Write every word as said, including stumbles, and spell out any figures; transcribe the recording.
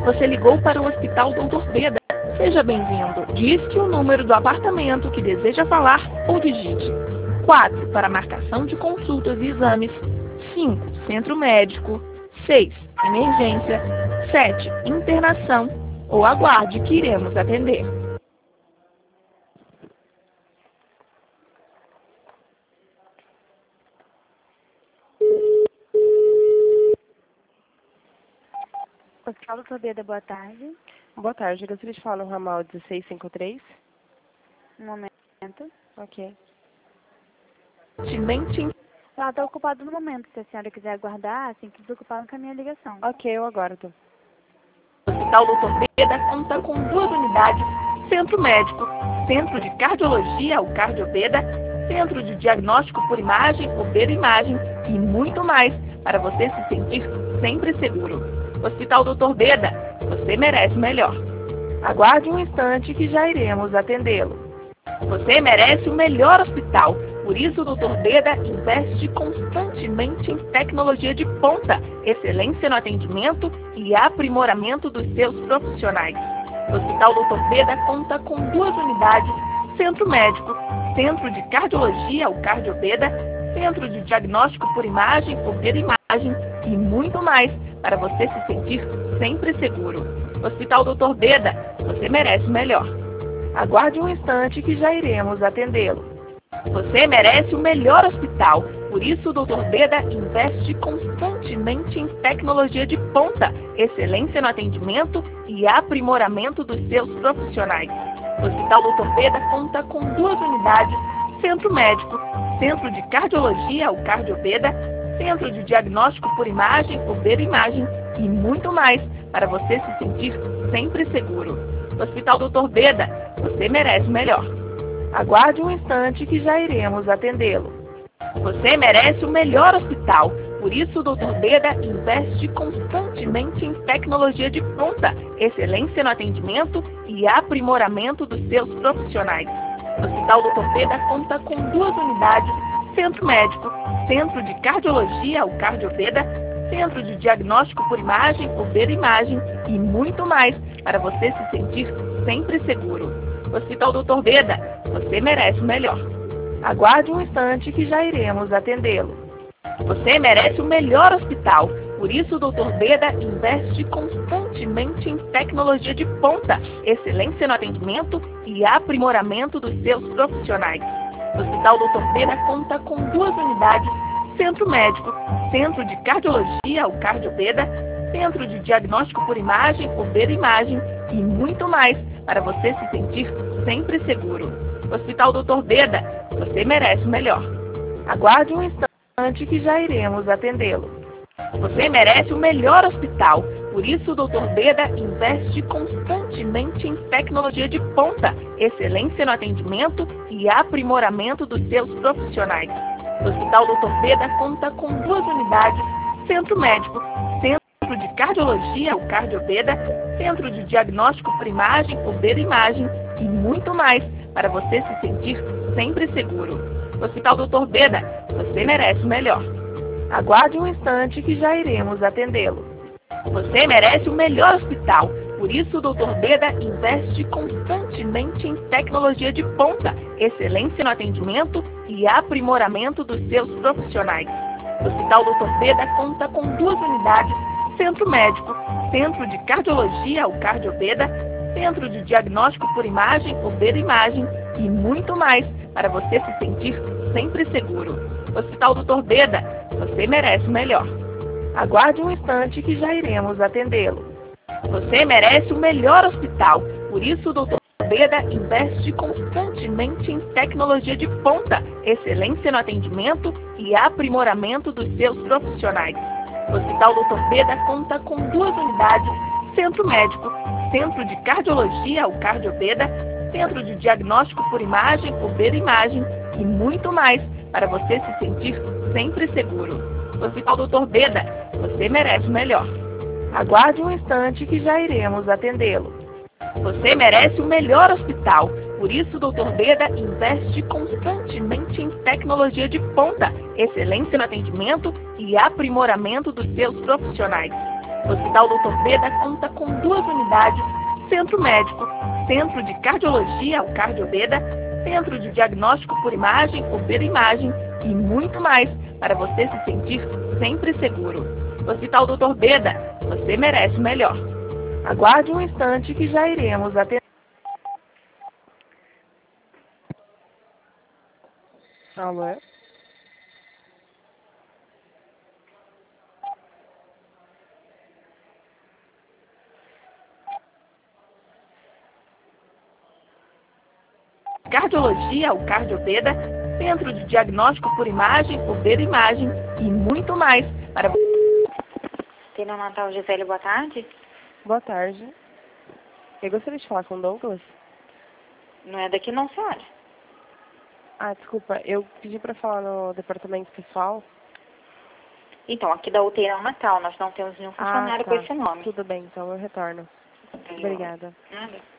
Você ligou para o Hospital doutor Beda. Seja bem-vindo. Disque o número do apartamento que deseja falar ou digite. quatro para marcação de consultas e exames. cinco centro médico. seis emergência. sete internação. Ou aguarde que iremos atender. Hospital doutor Beda, boa tarde. Boa tarde, eu gostaria de falar no ramal dezesseis cinquenta e três. Um momento. Ok. Mente. Ela está ocupada no momento. Se a senhora quiser aguardar, assim que desocupar, encaminha a ligação. Ok, eu aguardo. O Hospital doutor Beda conta com duas unidades, centro médico, centro de cardiologia, o Cardiobeda, centro de diagnóstico por imagem, o Beda Imagem e muito mais, para você se sentir sempre seguro. Hospital doutor Beda, você merece melhor. Aguarde um instante que já iremos atendê-lo. Você merece o melhor hospital, por isso o doutor Beda investe constantemente em tecnologia de ponta, excelência no atendimento e aprimoramento dos seus profissionais. O Hospital doutor Beda conta com duas unidades, centro médico, centro de cardiologia, o Cardiobeda, centro de diagnóstico por imagem, o Beda Imagem e muito mais, para você se sentir sempre seguro. Hospital doutor Beda, você merece melhor. Aguarde um instante que já iremos atendê-lo. Você merece o melhor hospital, por isso o doutor Beda investe constantemente em tecnologia de ponta, excelência no atendimento e aprimoramento dos seus profissionais. O Hospital doutor Beda conta com duas unidades, centro médico, centro de cardiologia, o Cardiobeda, centro de diagnóstico por imagem, o Beda Imagem e muito mais, para você se sentir sempre seguro. Hospital doutor Beda, você merece melhor. Aguarde um instante que já iremos atendê-lo. Você merece o melhor hospital, por isso o doutor Beda investe constantemente em tecnologia de ponta, excelência no atendimento e aprimoramento dos seus profissionais. O Hospital doutor Beda conta com duas unidades, centro médico, centro de cardiologia, o Cardiobeda, centro de diagnóstico por imagem, o Beda Imagem e muito mais, para você se sentir sempre seguro. Hospital doutor Beda, você merece o melhor. Aguarde um instante que já iremos atendê-lo. Você merece o melhor hospital, por isso o doutor Beda investe constantemente em tecnologia de ponta, excelência no atendimento e aprimoramento dos seus profissionais. O Hospital doutor Beda conta com duas unidades, centro médico, centro de cardiologia, o Cardiobeda, centro de diagnóstico por imagem, o Beda Imagem e muito mais, para você se sentir sempre seguro. Hospital doutor Beda, você merece o melhor. Aguarde um instante que já iremos atendê-lo. Você merece o melhor hospital, por isso o doutor Beda investe constantemente em tecnologia de ponta, excelência no atendimento e aprimoramento dos seus profissionais. O Hospital doutor Beda conta com duas unidades, centro médico, centro de cardiologia, o Cardiobeda, centro de diagnóstico por imagem, o Beda Imagem e muito mais, para você se sentir sempre seguro. Hospital doutor Beda, você merece o melhor. Aguarde um instante que já iremos atendê-lo. Você merece o melhor hospital, por isso o doutor Beda investe constantemente em tecnologia de ponta, excelência no atendimento e aprimoramento dos seus profissionais. O Hospital doutor Beda conta com duas unidades, centro médico, centro de cardiologia, o Cardiobeda, centro de diagnóstico por imagem, o Beda Imagem e muito mais, para você se sentir sempre seguro. Hospital doutor Beda, você merece o melhor. Aguarde um instante que já iremos atendê-lo. Você merece o melhor hospital, por isso o doutor Beda investe constantemente em tecnologia de ponta, excelência no atendimento e aprimoramento dos seus profissionais. O Hospital doutor Beda conta com duas unidades, centro médico, centro de cardiologia, o Cardiobeda, centro de diagnóstico por imagem, o Beda Imagem e muito mais, para você se sentir sempre seguro. Hospital doutor Beda, você merece o melhor. Aguarde um instante que já iremos atendê-lo. Você merece o melhor hospital, por isso o doutor Beda investe constantemente em tecnologia de ponta, excelência no atendimento e aprimoramento dos seus profissionais. O Hospital doutor Beda conta com duas unidades: Centro Médico, Centro de Cardiologia, o Cardio Beda, Centro de Diagnóstico por Imagem, o Beda Imagem e muito mais para você se sentir sempre seguro. Hospital doutor Beda, você merece o melhor. Aguarde um instante que já iremos atender. Alô? Cardiologia, o Cardio Beda, Centro de Diagnóstico por Imagem, o Beda Imagem e muito mais para Neonatal Gisele, boa tarde. Boa tarde. Eu gostaria de falar com o Douglas. Não é daqui não, senhora. Ah, desculpa, eu pedi para falar no departamento pessoal. Então, aqui da U T I Neonatal, nós não temos nenhum funcionário ah, tá. com esse nome. Tudo bem, então eu retorno. Obrigada. Nada.